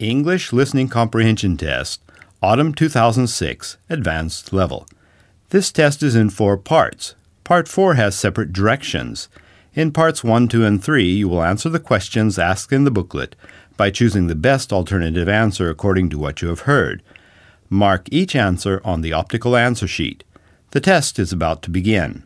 English Listening Comprehension Test, Autumn 2006, Advanced Level. This test is in 4 parts. Part 4 has separate directions. In Parts 1, 2, and 3, you will answer the questions asked in the booklet by choosing the best alternative answer according to what you have heard. Mark each answer on the optical answer sheet. The test is about to begin.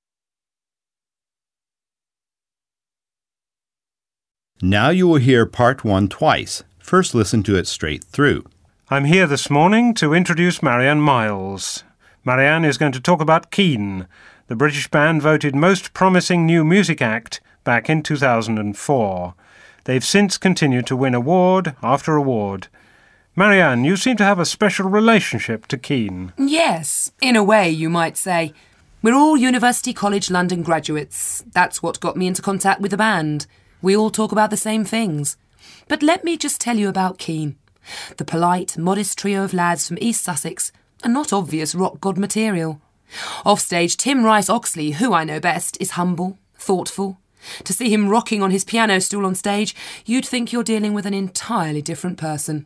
Now you will hear Part 1 twice. First, listen to it straight through. I'm here this morning to introduce Marianne Miles. Marianne is going to talk about Keane, the British band voted Most Promising New Music Act back in 2004. They've since continued to win award after award. Marianne, you seem to have a special relationship to Keane. Yes, in a way, you might say. We're all University College London graduates. That's what got me into contact with the band. We all talk about the same things. But let me just tell you about Keane. The polite, modest trio of lads from East Sussex are not obvious rock god material. Offstage, Tim Rice-Oxley, who I know best, is humble, thoughtful. To see him rocking on his piano stool on stage, you'd think you're dealing with an entirely different person.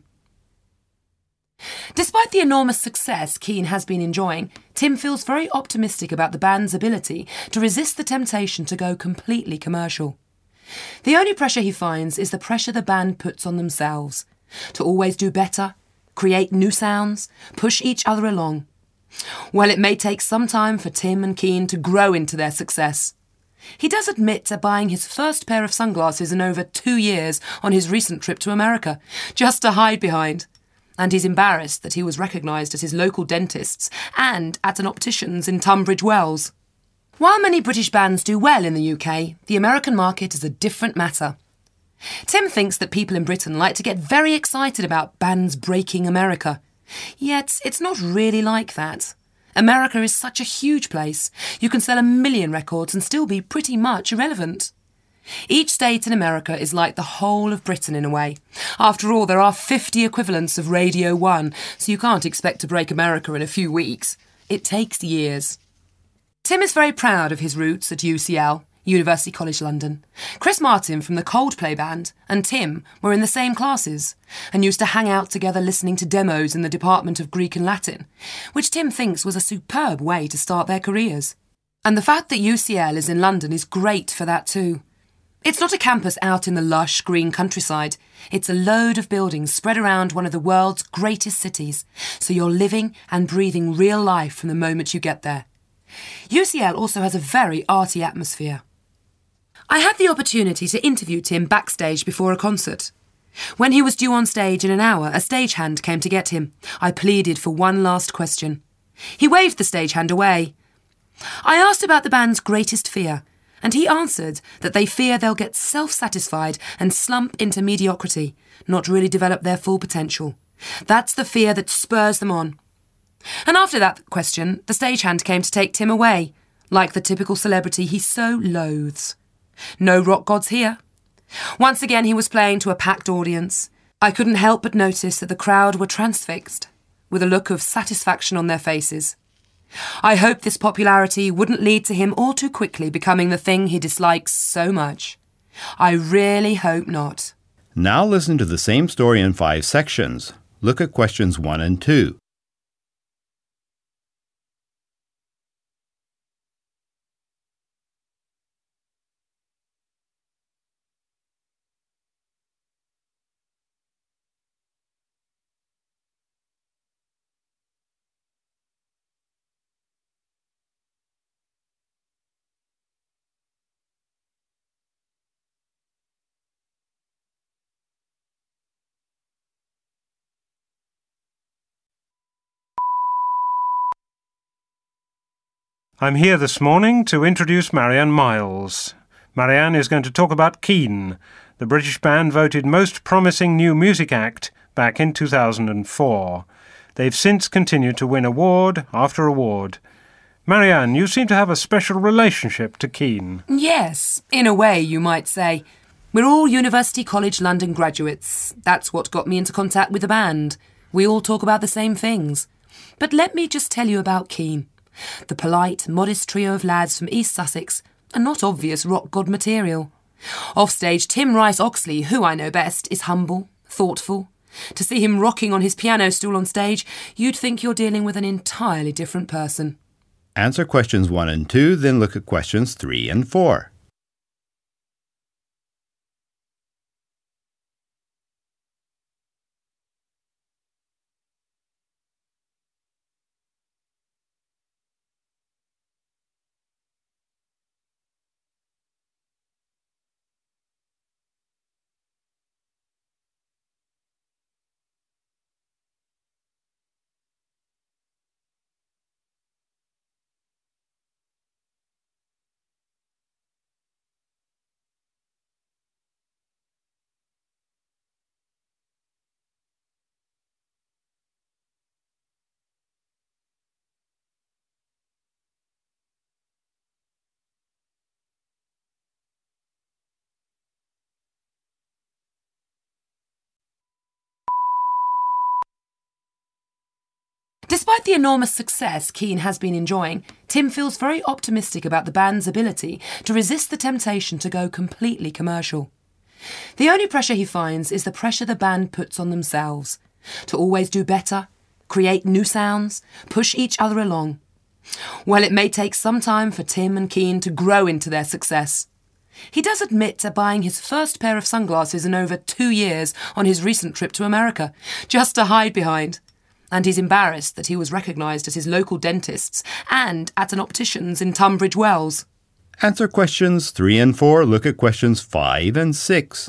Despite the enormous success Keane has been enjoying, Tim feels very optimistic about the band's ability to resist the temptation to go completely commercial. The only pressure he finds is the pressure the band puts on themselves, to always do better, create new sounds, push each other along. Well, it may take some time for Tim and Keane to grow into their success. He does admit to buying his first pair of sunglasses in over 2 years on his recent trip to America, just to hide behind. And he's embarrassed that he was recognised at his local dentist's and at an optician's in Tunbridge Wells. While many British bands do well in the UK, the American market is a different matter. Tim thinks that people in Britain like to get very excited about bands breaking America. Yet it's not really like that. America is such a huge place. You can sell 1 million records and still be pretty much irrelevant. Each state in America is like the whole of Britain in a way. After all, there are 50 equivalents of Radio 1, so you can't expect to break America in a few weeks. It takes years. Tim is very proud of his roots at UCL, University College London. Chris Martin from the Coldplay band and Tim were in the same classes and used to hang out together listening to demos in the Department of Greek and Latin, which Tim thinks was a superb way to start their careers. And the fact that UCL is in London is great for that too. It's not a campus out in the lush green countryside. It's a load of buildings spread around one of the world's greatest cities, so you're living and breathing real life from the moment you get there. UCL also has a very arty atmosphere. I had the opportunity to interview Tim backstage before a concert. When he was due on stage in an hour, a stagehand came to get him. I pleaded for one last question. He waved the stagehand away. I asked about the band's greatest fear, and he answered that they fear they'll get self-satisfied and slump into mediocrity, not really develop their full potential. That's the fear that spurs them on. And after that question, the stagehand came to take Tim away, like the typical celebrity he so loathes. No rock gods here. Once again he was playing to a packed audience. I couldn't help but notice that the crowd were transfixed, with a look of satisfaction on their faces. I hoped this popularity wouldn't lead to him all too quickly becoming the thing he dislikes so much. I really hope not. Now listen to the same story in 5 sections. Look at questions 1 and 2. I'm here this morning to introduce Marianne Miles. Marianne is going to talk about Keane, the British band voted Most Promising New Music Act back in 2004. They've since continued to win award after award. Marianne, you seem to have a special relationship to Keane. Yes, in a way, you might say. We're all University College London graduates. That's what got me into contact with the band. We all talk about the same things. But let me just tell you about Keane. The polite, modest trio of lads from East Sussex are not obvious rock god material. Offstage, Tim Rice-Oxley, who I know best, is humble, thoughtful. To see him rocking on his piano stool on stage, you'd think you're dealing with an entirely different person. Answer questions 1 and 2, then look at questions 3 and 4. Despite the enormous success Keane has been enjoying, Tim feels very optimistic about the band's ability to resist the temptation to go completely commercial. The only pressure he finds is the pressure the band puts on themselves, to always do better, create new sounds, push each other along. Well, it may take some time for Tim and Keane to grow into their success. He does admit to buying his first pair of sunglasses in over 2 years on his recent trip to America, just to hide behind. And he's embarrassed that he was recognised at his local dentist's and at an optician's in Tunbridge Wells. Answer questions 3 and 4, look at questions 5 and 6.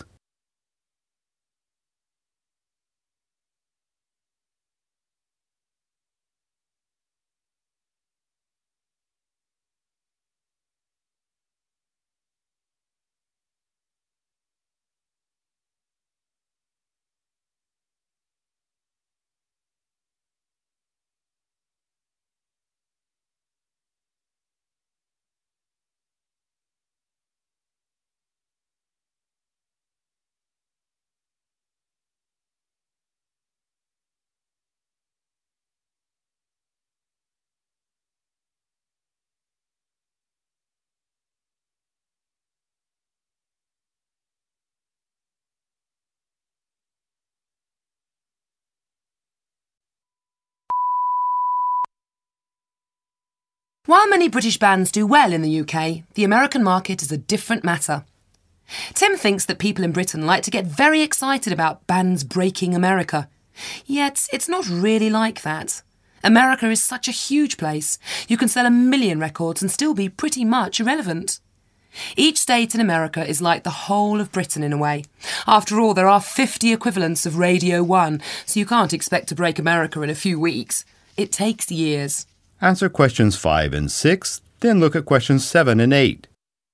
While many British bands do well in the UK, the American market is a different matter. Tim thinks that people in Britain like to get very excited about bands breaking America. Yet it's not really like that. America is such a huge place. You can sell 1 million records and still be pretty much irrelevant. Each state in America is like the whole of Britain in a way. After all, there are 50 equivalents of Radio 1, so you can't expect to break America in a few weeks. It takes years. Answer questions 5 and 6, then look at questions 7 and 8.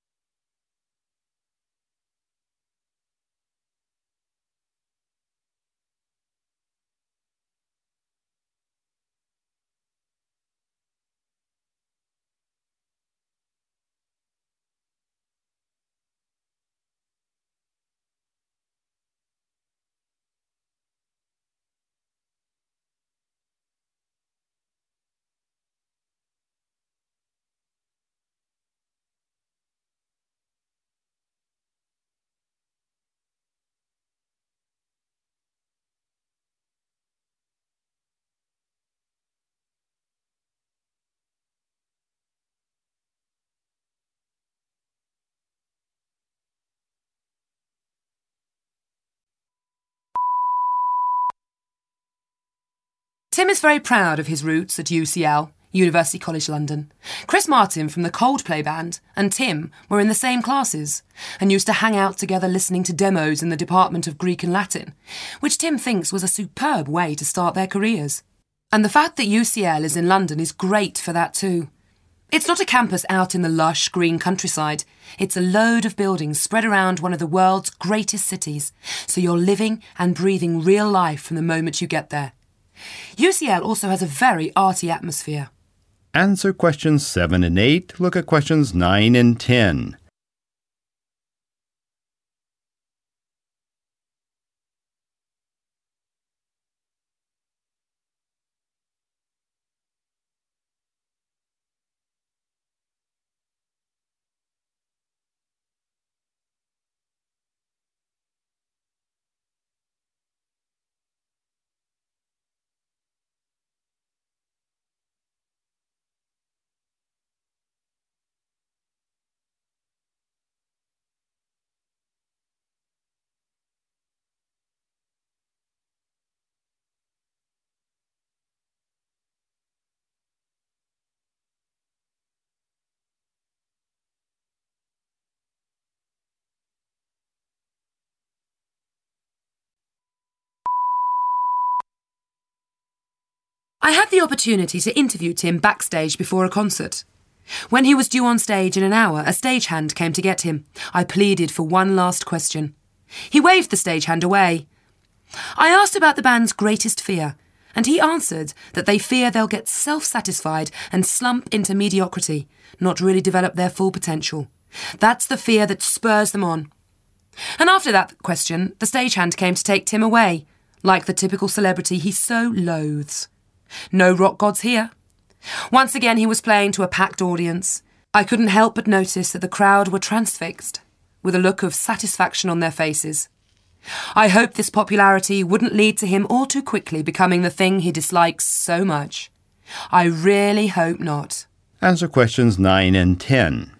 Tim is very proud of his roots at UCL, University College London. Chris Martin from the Coldplay band and Tim were in the same classes and used to hang out together listening to demos in the Department of Greek and Latin, which Tim thinks was a superb way to start their careers. And the fact that UCL is in London is great for that too. It's not a campus out in the lush green countryside. It's a load of buildings spread around one of the world's greatest cities, so you're living and breathing real life from the moment you get there. UCL also has a very arty atmosphere. Answer questions 7 and 8, look at questions 9 and 10. I had the opportunity to interview Tim backstage before a concert. When he was due on stage in an hour, a stagehand came to get him. I pleaded for one last question. He waved the stagehand away. I asked about the band's greatest fear, and he answered that they fear they'll get self-satisfied and slump into mediocrity, not really develop their full potential. That's the fear that spurs them on. And after that question, the stagehand came to take Tim away, like the typical celebrity he so loathes. No rock gods here. Once again he was playing to a packed audience. I couldn't help but notice that the crowd were transfixed, with a look of satisfaction on their faces. I hoped this popularity wouldn't lead to him all too quickly becoming the thing he dislikes so much. I really hope not. Answer questions 9 and 10.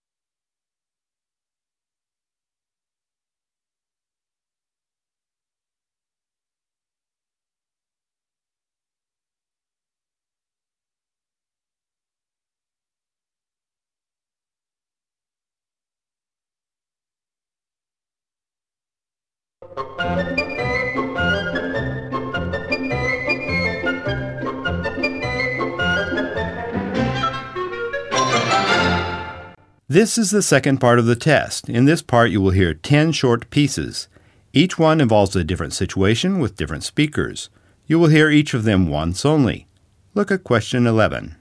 This is the second part of the test. In this part, you will hear 10 short pieces. Each one involves a different situation with different speakers. You will hear each of them once only. Look at question 11.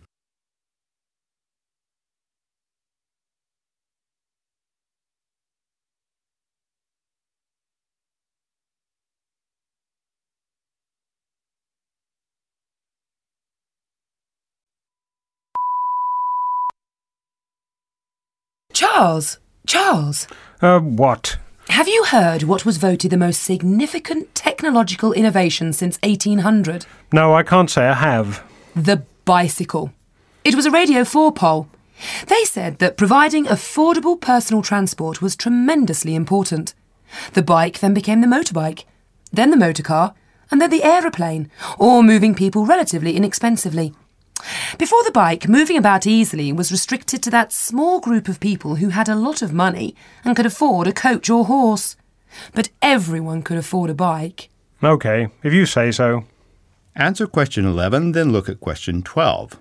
Charles, What? have you heard what was voted the most significant technological innovation since 1800? No, I can't say I have. The bicycle. It was a Radio 4 poll. They said that providing affordable personal transport was tremendously important. The bike then became the motorbike, then the motorcar, and then the aeroplane, all moving people relatively inexpensively. Before the bike, moving about easily was restricted to that small group of people who had a lot of money and could afford a coach or horse. But everyone could afford a bike. OK, if you say so. Answer question 11, then look at question 12.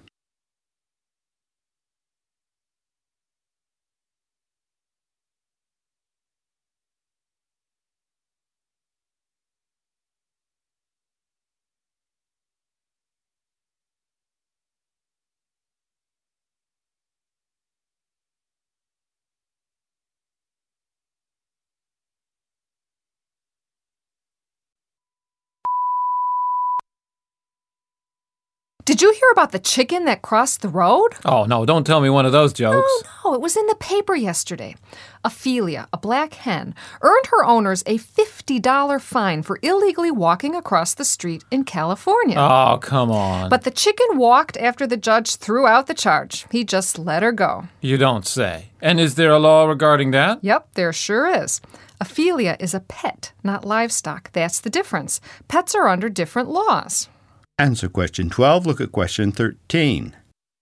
Did you hear about the chicken that crossed the road? Oh, no, don't tell me one of those jokes. No, it was in the paper yesterday. Ophelia, a black hen, earned her owners a $50 fine for illegally walking across the street in California. Oh, come on. But the chicken walked after the judge threw out the charge. He just let her go. You don't say. And is there a law regarding that? Yep, there sure is. Ophelia is a pet, not livestock. That's the difference. Pets are under different laws. Answer question 12, look at question 13.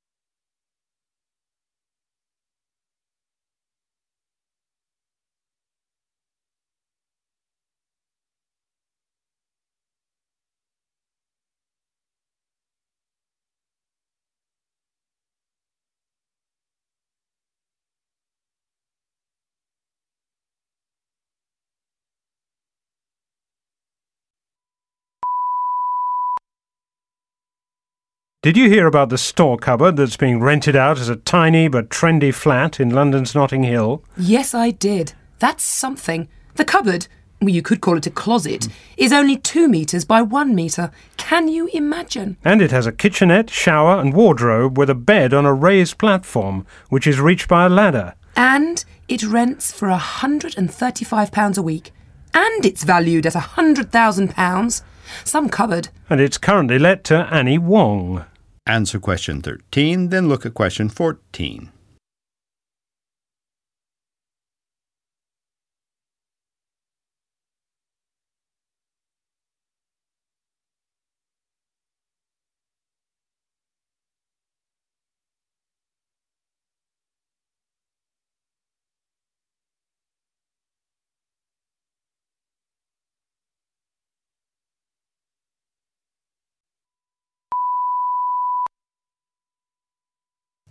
Did you hear about the store cupboard that's being rented out as a tiny but trendy flat in London's Notting Hill? Yes, I did. That's something. The cupboard, well, you could call it a closet, is only 2 metres by 1 metre. Can you imagine? And it has a kitchenette, shower and wardrobe with a bed on a raised platform, which is reached by a ladder. And it rents for £135 a week. And it's valued at £100,000. Some cupboard. And it's currently let to Annie Wong. Answer question 13, then look at question 14.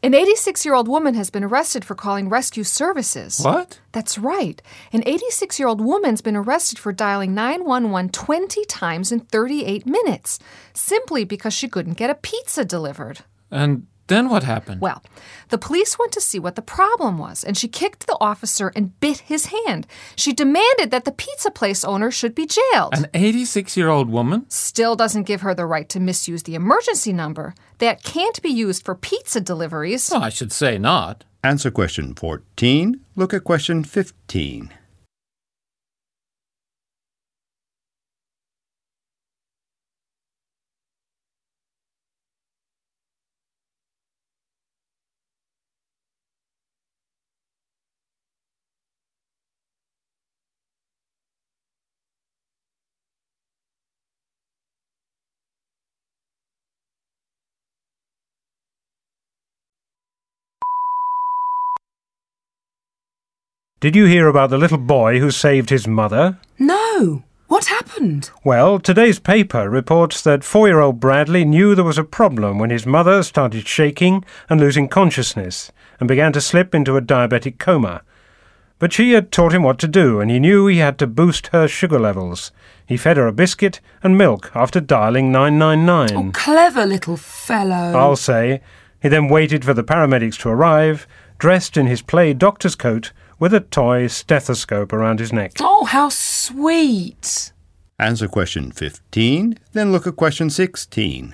An 86-year-old woman has been arrested for calling rescue services. What? That's right. An 86-year-old woman's been arrested for dialing 911 20 times in 38 minutes, simply because she couldn't get a pizza delivered. And then what happened? Well, the police went to see what the problem was, and she kicked the officer and bit his hand. She demanded that the pizza place owner should be jailed. An 86-year-old woman? Still doesn't give her the right to misuse the emergency number. That can't be used for pizza deliveries. Oh, I should say not. Answer question 14. Look at question 15. Did you hear about the little boy who saved his mother? No. What happened? Well, today's paper reports that 4-year-old Bradley knew there was a problem when his mother started shaking and losing consciousness and began to slip into a diabetic coma. But she had taught him what to do, and he knew he had to boost her sugar levels. He fed her a biscuit and milk after dialing 999. Oh, clever little fellow. I'll say. He then waited for the paramedics to arrive, dressed in his play doctor's coat, with a toy stethoscope around his neck. Oh, how sweet. Answer question 15. Then look at question 16.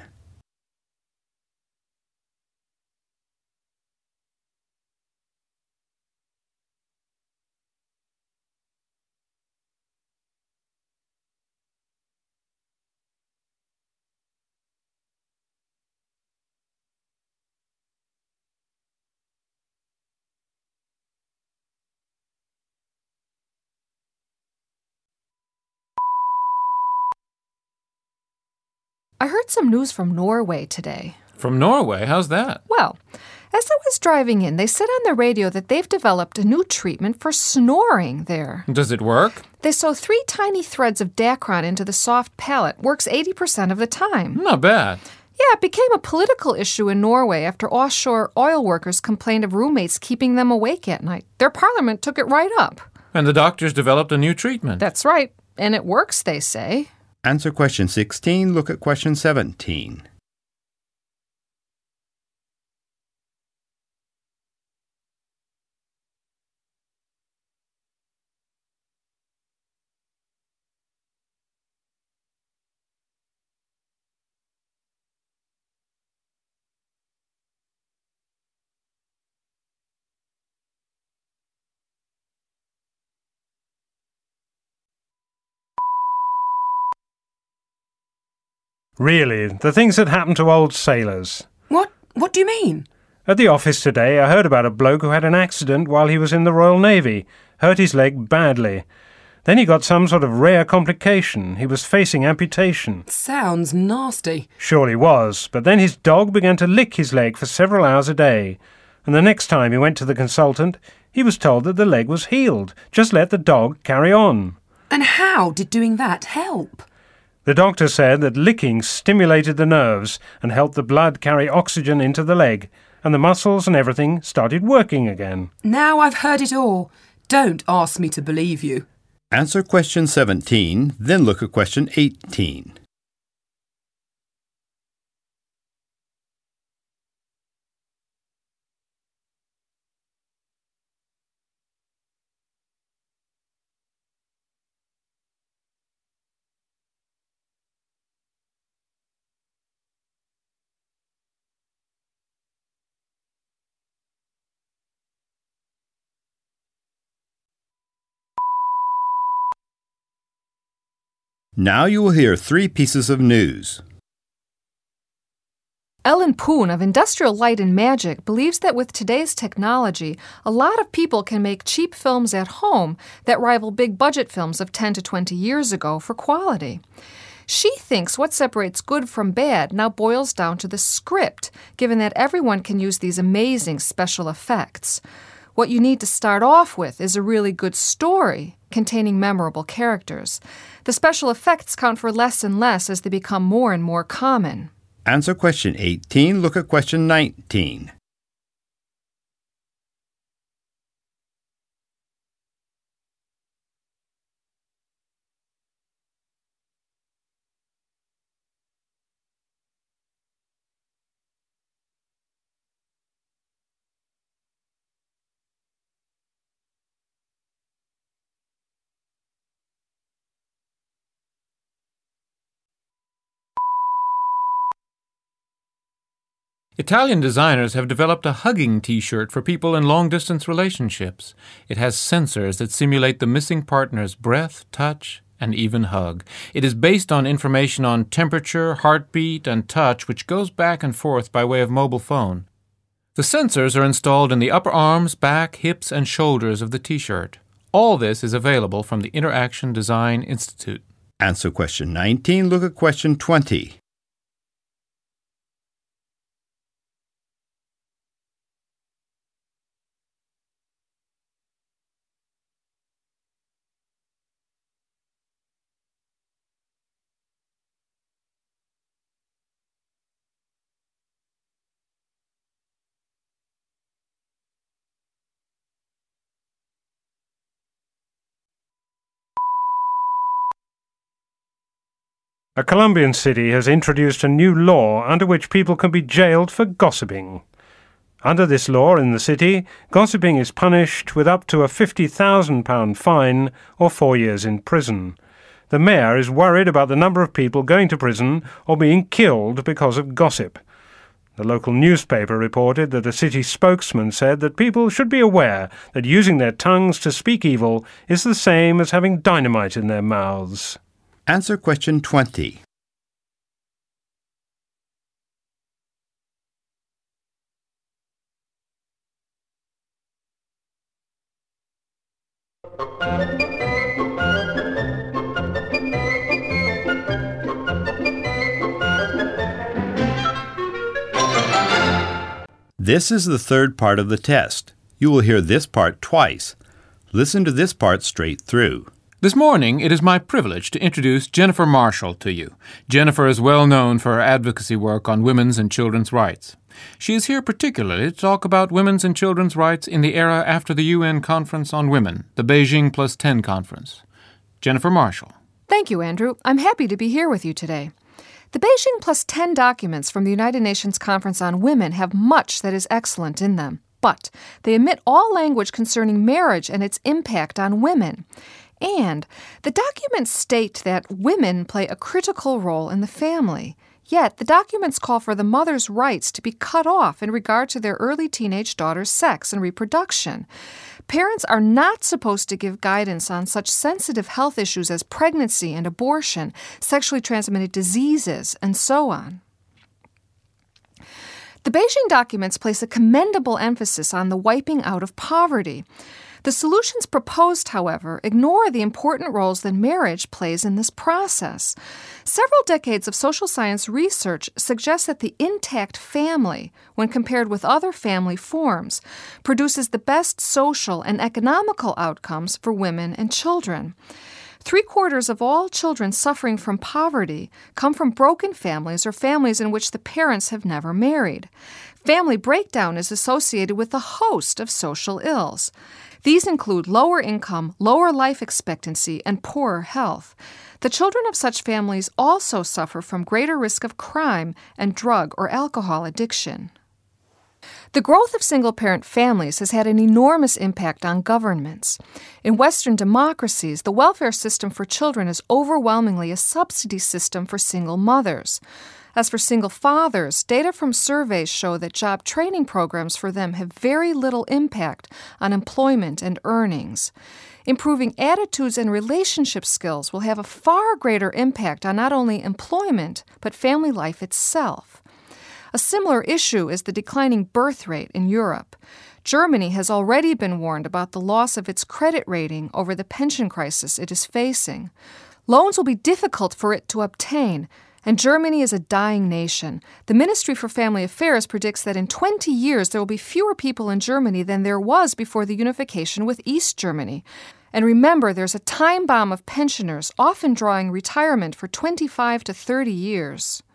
I heard some news from Norway today. From Norway? How's that? Well, as I was driving in, they said on the radio that they've developed a new treatment for snoring there. Does it work? They sew 3 tiny threads of Dacron into the soft palate. Works 80% of the time. Not bad. Yeah, it became a political issue in Norway after offshore oil workers complained of roommates keeping them awake at night. Their parliament took it right up. And the doctors developed a new treatment. That's right. And it works, they say. Answer question 16. Look at question 17. Really, the things that happen to old sailors. What do you mean? At the office today, I heard about a bloke who had an accident while he was in the Royal Navy. Hurt his leg badly. Then he got some sort of rare complication. He was facing amputation. Sounds nasty. Surely was, but then his dog began to lick his leg for several hours a day. And the next time he went to the consultant, he was told that the leg was healed. Just let the dog carry on. And how did doing that help? The doctor said that licking stimulated the nerves and helped the blood carry oxygen into the leg, and the muscles and everything started working again. Now I've heard it all. Don't ask me to believe you. Answer question 17. Then look at question 18. Now you will hear 3 pieces of news. Ellen Poon of Industrial Light and Magic believes that with today's technology, a lot of people can make cheap films at home that rival big budget films of 10 to 20 years ago for quality. She thinks what separates good from bad now boils down to the script, given that everyone can use these amazing special effects. What you need to start off with is a really good story containing memorable characters. The special effects count for less and less as they become more and more common. Answer question 18. Look at question 19. Italian designers have developed a hugging T-shirt for people in long-distance relationships. It has sensors that simulate the missing partner's breath, touch, and even hug. It is based on information on temperature, heartbeat, and touch, which goes back and forth by way of mobile phone. The sensors are installed in the upper arms, back, hips, and shoulders of the T-shirt. All this is available from the Interaction Design Institute. Answer question 19. Look at question 20. A Colombian city has introduced a new law under which people can be jailed for gossiping. Under this law in the city, gossiping is punished with up to a £50,000 fine or 4 years in prison. The mayor is worried about the number of people going to prison or being killed because of gossip. The local newspaper reported that a city spokesman said that people should be aware that using their tongues to speak evil is the same as having dynamite in their mouths. Answer question 20. This is the third part of the test. You will hear this part twice. Listen to this part straight through. This morning, it is my privilege to introduce Jennifer Marshall to you. Jennifer is well known for her advocacy work on women's and children's rights. She is here particularly to talk about women's and children's rights in the era after the UN Conference on Women, the Beijing Plus 10 Conference. Jennifer Marshall. Thank you, Andrew. I'm happy to be here with you today. The Beijing Plus 10 documents from the United Nations Conference on Women have much that is excellent in them, but they omit all language concerning marriage and its impact on women. And the documents state that women play a critical role in the family. Yet, the documents call for the mother's rights to be cut off in regard to their early teenage daughter's sex and reproduction. Parents are not supposed to give guidance on such sensitive health issues as pregnancy and abortion, sexually transmitted diseases, and so on. The Beijing documents place a commendable emphasis on the wiping out of poverty. The solutions proposed, however, ignore the important roles that marriage plays in this process. Several decades of social science research suggest that the intact family, when compared with other family forms, produces the best social and economical outcomes for women and children. 3/4 of all children suffering from poverty come from broken families or families in which the parents have never married. Family breakdown is associated with a host of social ills. These include lower income, lower life expectancy, and poorer health. The children of such families also suffer from greater risk of crime and drug or alcohol addiction. The growth of single-parent families has had an enormous impact on governments. In Western democracies, the welfare system for children is overwhelmingly a subsidy system for single mothers. As for single fathers, data from surveys show that job training programs for them have very little impact on employment and earnings. Improving attitudes and relationship skills will have a far greater impact on not only employment, but family life itself. A similar issue is the declining birth rate in Europe. Germany has already been warned about the loss of its credit rating over the pension crisis it is facing. Loans will be difficult for it to obtain, and Germany is a dying nation. The Ministry for Family Affairs predicts that in 20 years there will be fewer people in Germany than there was before the unification with East Germany. And remember, there's a time bomb of pensioners, often drawing retirement for 25 to 30 years.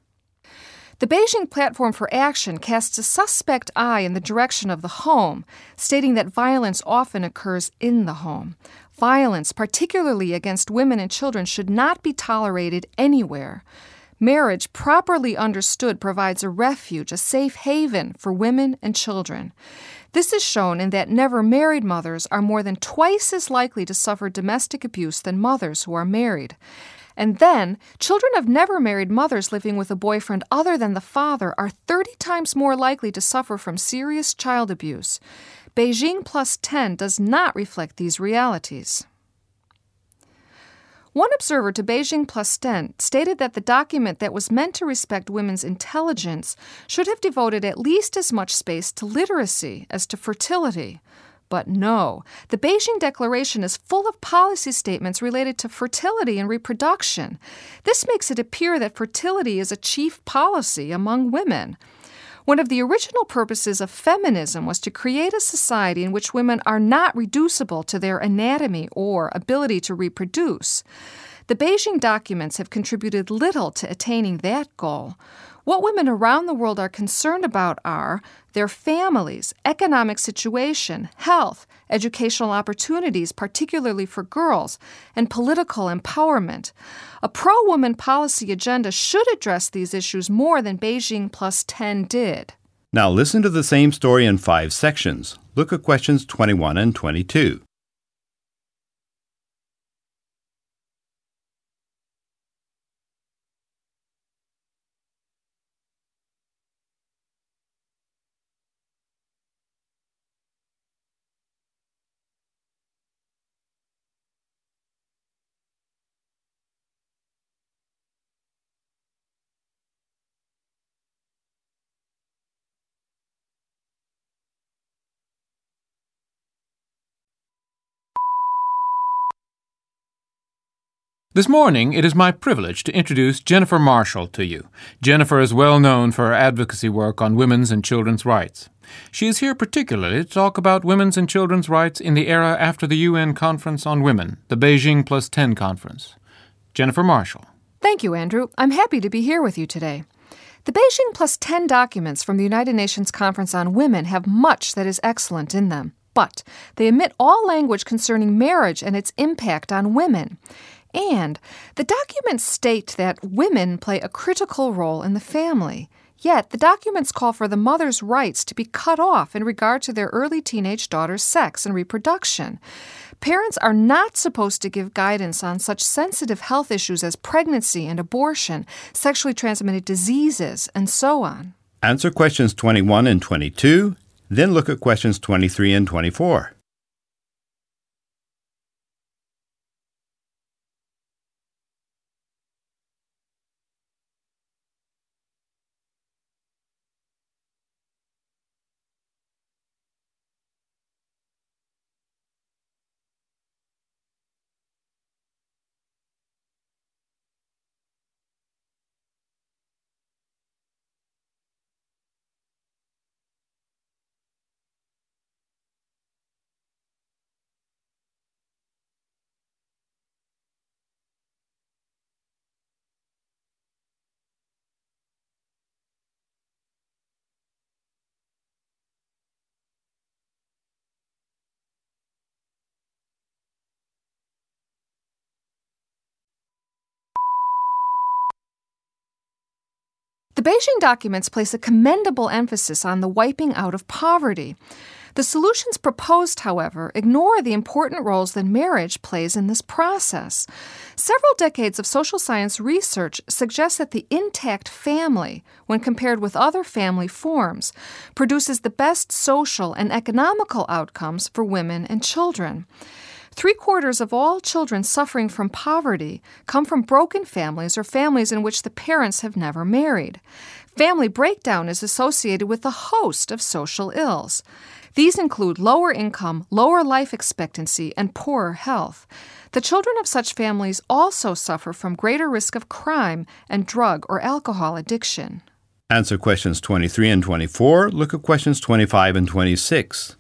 The Beijing Platform for Action casts a suspect eye in the direction of the home, stating that violence often occurs in the home. Violence, particularly against women and children, should not be tolerated anywhere. Marriage, properly understood, provides a refuge, a safe haven for women and children. This is shown in that never-married mothers are more than twice as likely to suffer domestic abuse than mothers who are married. And then, children of never married mothers living with a boyfriend other than the father are 30 times more likely to suffer from serious child abuse. Beijing Plus 10 does not reflect these realities. One observer to Beijing Plus 10 stated that the document that was meant to respect women's intelligence should have devoted at least as much space to literacy as to fertility. But no, the Beijing Declaration is full of policy statements related to fertility and reproduction. This makes it appear that fertility is a chief policy among women. One of the original purposes of feminism was to create a society in which women are not reducible to their anatomy or ability to reproduce. The Beijing documents have contributed little to attaining that goal. What women around the world are concerned about are their families, economic situation, health, educational opportunities, particularly for girls, and political empowerment. A pro-woman policy agenda should address these issues more than Beijing Plus 10 did. Now listen to the same story in 5 sections. Look at questions 21 and 22. This morning, it is my privilege to introduce Jennifer Marshall to you. Jennifer is well known for her advocacy work on women's and children's rights. She is here particularly to talk about women's and children's rights in the era after the UN Conference on Women, the Beijing Plus 10 Conference. Jennifer Marshall. Thank you, Andrew. I'm happy to be here with you today. The Beijing Plus 10 documents from the United Nations Conference on Women have much that is excellent in them, but they omit all language concerning marriage and its impact on women. And the documents state that women play a critical role in the family. Yet, the documents call for the mother's rights to be cut off in regard to their early teenage daughter's sex and reproduction. Parents are not supposed to give guidance on such sensitive health issues as pregnancy and abortion, sexually transmitted diseases, and so on. Answer questions 21 and 22, then look at questions 23 and 24. The Beijing documents place a commendable emphasis on the wiping out of poverty. The solutions proposed, however, ignore the important roles that marriage plays in this process. Several decades of social science research suggest that the intact family, when compared with other family forms, produces the best social and economical outcomes for women and children. 3/4 of all children suffering from poverty come from broken families or families in which the parents have never married. Family breakdown is associated with a host of social ills. These include lower income, lower life expectancy, and poorer health. The children of such families also suffer from greater risk of crime and drug or alcohol addiction. Answer questions 23 and 24. Look at questions 25 and 26.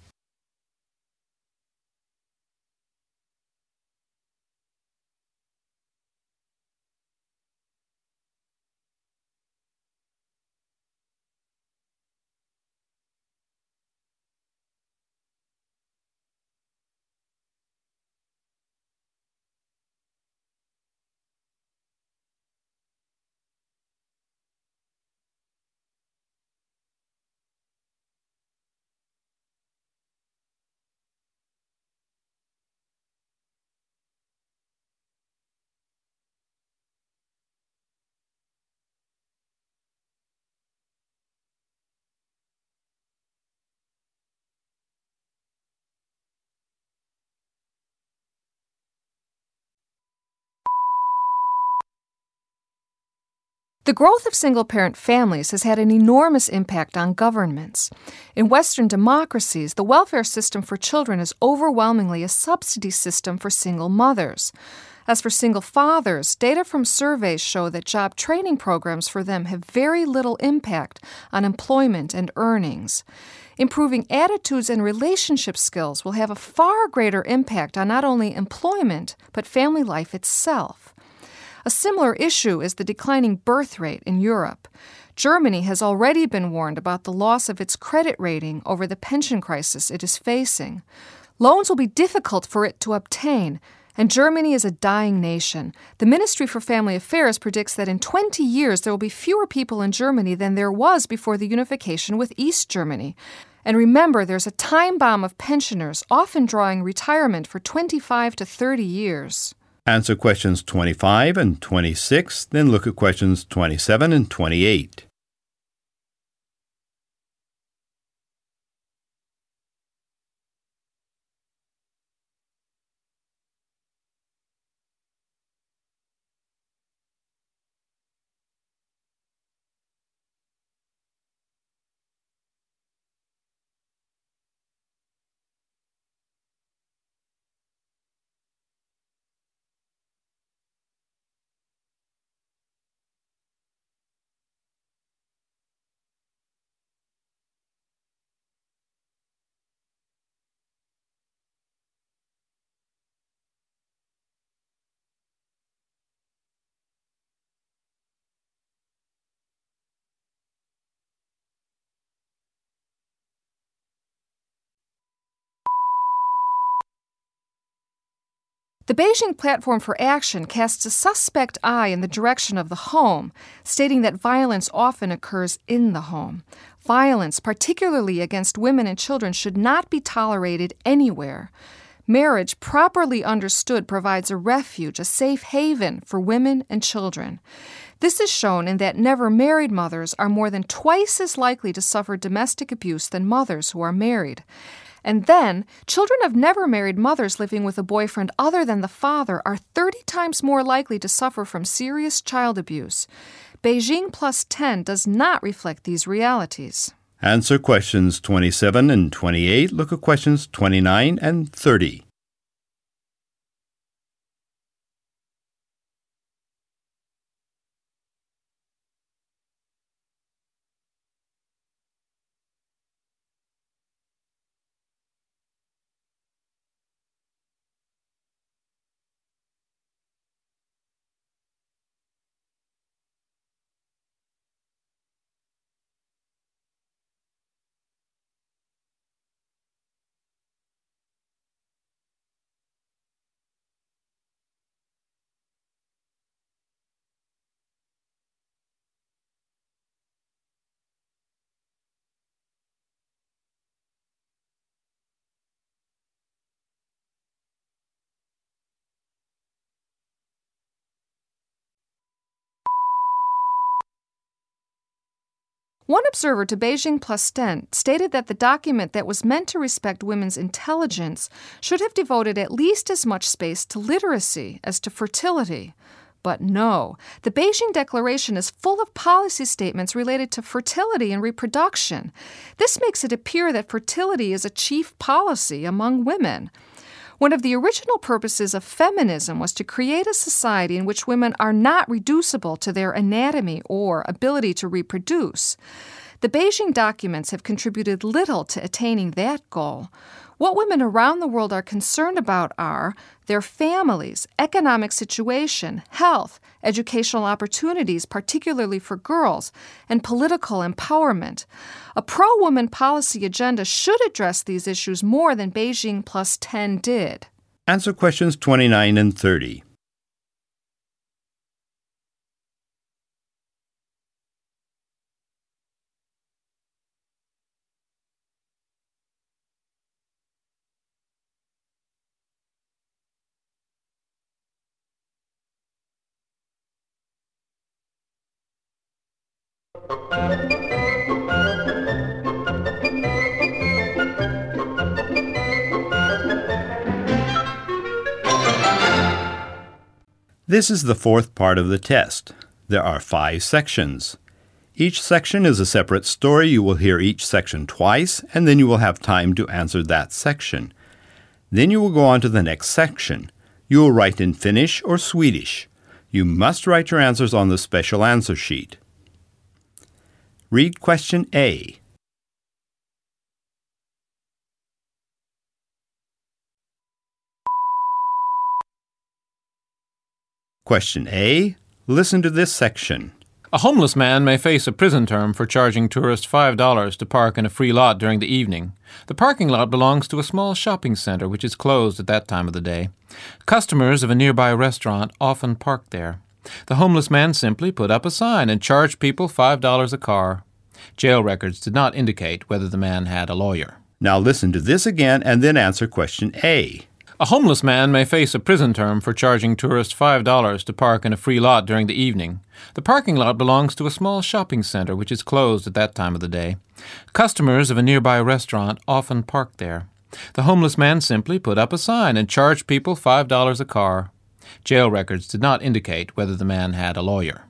The growth of single-parent families has had an enormous impact on governments. In Western democracies, the welfare system for children is overwhelmingly a subsidy system for single mothers. As for single fathers, data from surveys show that job training programs for them have very little impact on employment and earnings. Improving attitudes and relationship skills will have a far greater impact on not only employment, but family life itself. A similar issue is the declining birth rate in Europe. Germany has already been warned about the loss of its credit rating over the pension crisis it is facing. Loans will be difficult for it to obtain, and Germany is a dying nation. The Ministry for Family Affairs predicts that in 20 years there will be fewer people in Germany than there was before the unification with East Germany. And remember, there's a time bomb of pensioners, often drawing retirement for 25 to 30 years. Answer questions 25 and 26, then look at questions 27 and 28. The Beijing Platform for Action casts a suspect eye in the direction of the home, stating that violence often occurs in the home. Violence, particularly against women and children, should not be tolerated anywhere. Marriage, properly understood, provides a refuge, a safe haven for women and children. This is shown in that never-married mothers are more than twice as likely to suffer domestic abuse than mothers who are married. And then, children of never-married mothers living with a boyfriend other than the father are 30 times more likely to suffer from serious child abuse. Beijing Plus 10 does not reflect these realities. Answer questions 27 and 28. Look at questions 29 and 30. One observer to Beijing Plus 10 stated that the document that was meant to respect women's intelligence should have devoted at least as much space to literacy as to fertility. But no, the Beijing Declaration is full of policy statements related to fertility and reproduction. This makes it appear that fertility is a chief policy among women. One of the original purposes of feminism was to create a society in which women are not reducible to their anatomy or ability to reproduce. The Beijing documents have contributed little to attaining that goal. What women around the world are concerned about are their families, economic situation, health, educational opportunities, particularly for girls, and political empowerment. A pro-woman policy agenda should address these issues more than Beijing Plus 10 did. Answer questions 29 and 30. This is the fourth part of the test. There are 5 sections. Each section is a separate story. You will hear each section twice, and then you will have time to answer that section. Then you will go on to the next section. You will write in Finnish or Swedish. You must write your answers on the special answer sheet. Read question A. Question A. Listen to this section. A homeless man may face a prison term for charging tourists $5 to park in a free lot during the evening. The parking lot belongs to a small shopping center which is closed at that time of the day. Customers of a nearby restaurant often park there. The homeless man simply put up a sign and charged people $5 a car. Jail records did not indicate whether the man had a lawyer. Now listen to this again and then answer question A. A homeless man may face a prison term for charging tourists $5 to park in a free lot during the evening. The parking lot belongs to a small shopping center which is closed at that time of the day. Customers of a nearby restaurant often park there. The homeless man simply put up a sign and charged people $5 a car. Jail records did not indicate whether the man had a lawyer.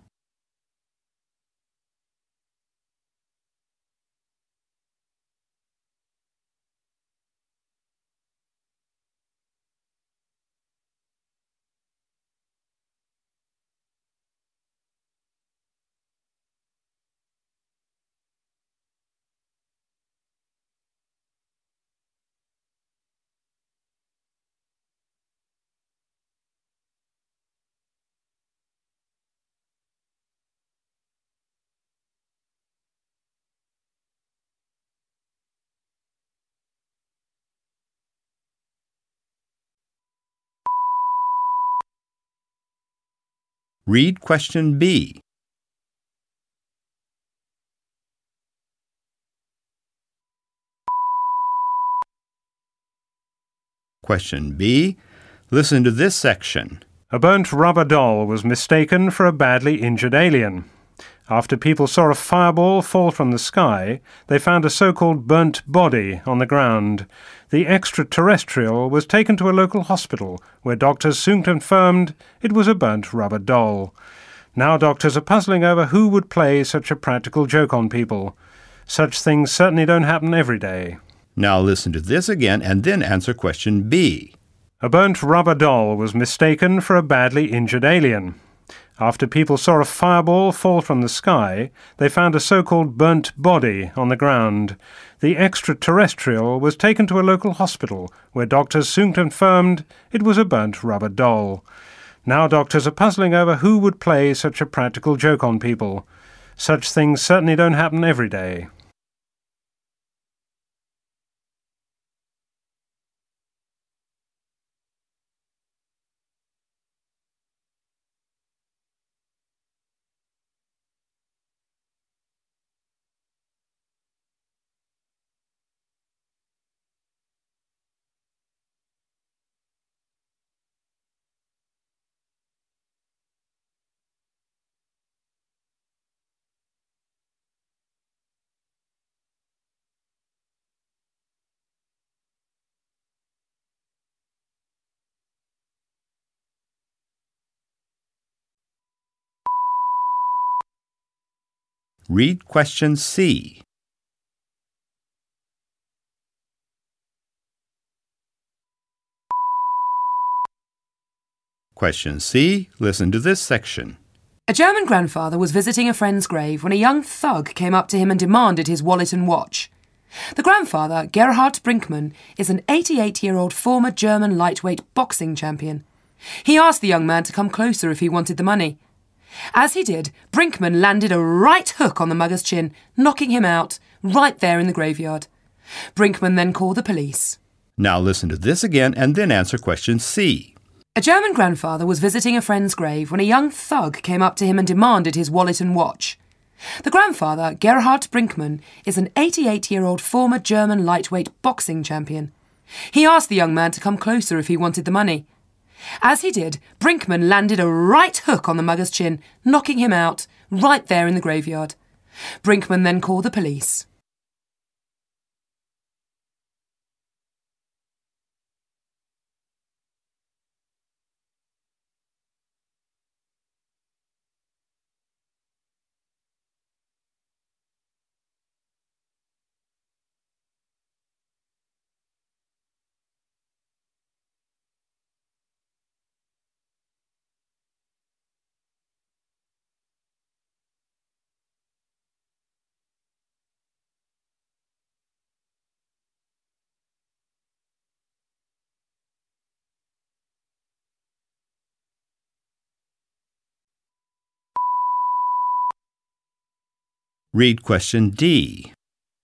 Read question B. Question B. Listen to this section. A burnt rubber doll was mistaken for a badly injured alien. After people saw a fireball fall from the sky, they found a so-called burnt body on the ground. The extraterrestrial was taken to a local hospital, where doctors soon confirmed it was a burnt rubber doll. Now doctors are puzzling over who would play such a practical joke on people. Such things certainly don't happen every day. Now listen to this again and then answer question B. A burnt rubber doll was mistaken for a badly injured alien. After people saw a fireball fall from the sky, they found a so-called burnt body on the ground. The extraterrestrial was taken to a local hospital, where doctors soon confirmed it was a burnt rubber doll. Now doctors are puzzling over who would play such a practical joke on people. Such things certainly don't happen every day. Read question C. Question C. Listen to this section. A German grandfather was visiting a friend's grave when a young thug came up to him and demanded his wallet and watch. The grandfather, Gerhard Brinkmann, is an 88-year-old former German lightweight boxing champion. He asked the young man to come closer if he wanted the money. As he did, Brinkmann landed a right hook on the mugger's chin, knocking him out, right there in the graveyard. Brinkmann then called the police. Now listen to this again and then answer question C. A German grandfather was visiting a friend's grave when a young thug came up to him and demanded his wallet and watch. The grandfather, Gerhard Brinkmann, is an 88-year-old former German lightweight boxing champion. He asked the young man to come closer if he wanted the money. As he did, Brinkmann landed a right hook on the mugger's chin, knocking him out, right there in the graveyard. Brinkmann then called the police. Read question D.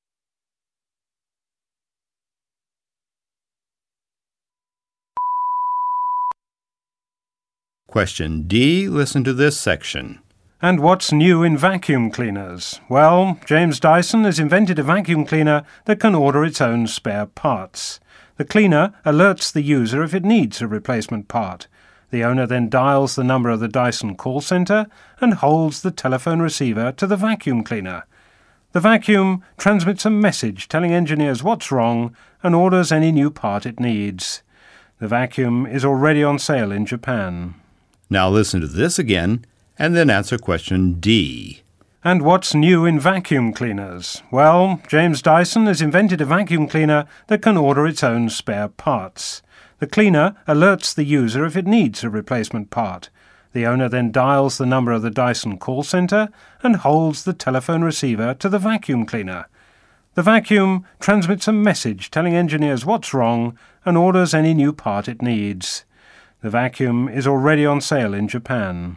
Question D, listen to this section. And what's new in vacuum cleaners? Well, James Dyson has invented a vacuum cleaner that can order its own spare parts. The cleaner alerts the user if it needs a replacement part. The owner then dials the number of the Dyson call centre and holds the telephone receiver to the vacuum cleaner. The vacuum transmits a message telling engineers what's wrong and orders any new part it needs. The vacuum is already on sale in Japan. Now listen to this again, and then answer question D. And what's new in vacuum cleaners? Well, James Dyson has invented a vacuum cleaner that can order its own spare parts. The cleaner alerts the user if it needs a replacement part. The owner then dials the number of the Dyson call centre and holds the telephone receiver to the vacuum cleaner. The vacuum transmits a message telling engineers what's wrong and orders any new part it needs. The vacuum is already on sale in Japan.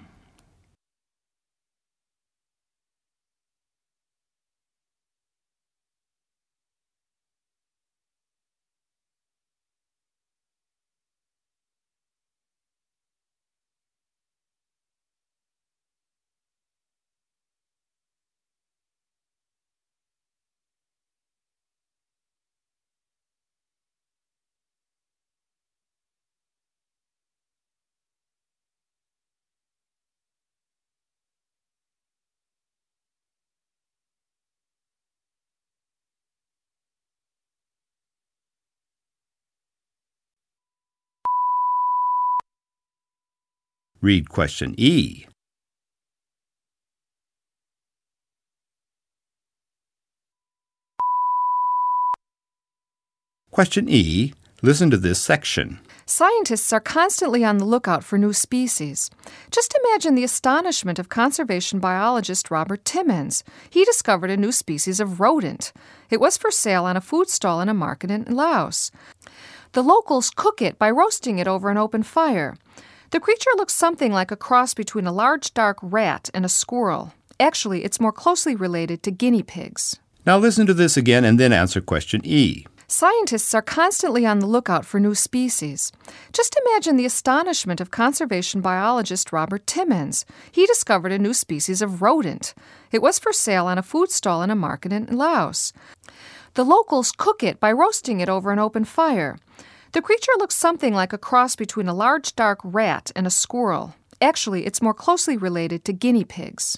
Read question E. Question E, listen to this section. Scientists are constantly on the lookout for new species. Just imagine the astonishment of conservation biologist Robert Timmins. He discovered a new species of rodent. It was for sale on a food stall in a market in Laos. The locals cook it by roasting it over an open fire. The creature looks something like a cross between a large dark rat and a squirrel. Actually, it's more closely related to guinea pigs. Now listen to this again and then answer question E. Scientists are constantly on the lookout for new species. Just imagine the astonishment of conservation biologist Robert Timmins. He discovered a new species of rodent. It was for sale on a food stall in a market in Laos. The locals cook it by roasting it over an open fire. The creature looks something like a cross between a large dark rat and a squirrel. Actually, it's more closely related to guinea pigs.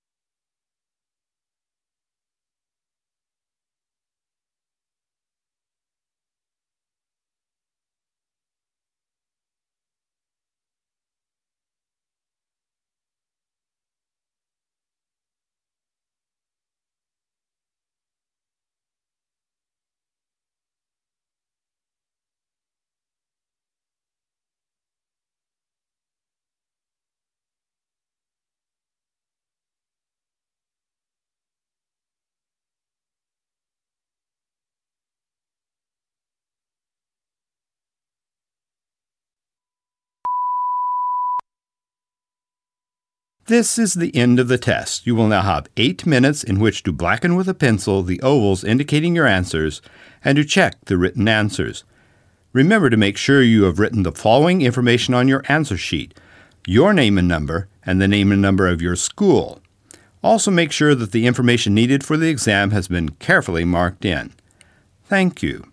This is the end of the test. You will now have 8 minutes in which to blacken with a pencil the ovals indicating your answers and to check the written answers. Remember to make sure you have written the following information on your answer sheet: your name and number, and the name and number of your school. Also make sure that the information needed for the exam has been carefully marked in. Thank you.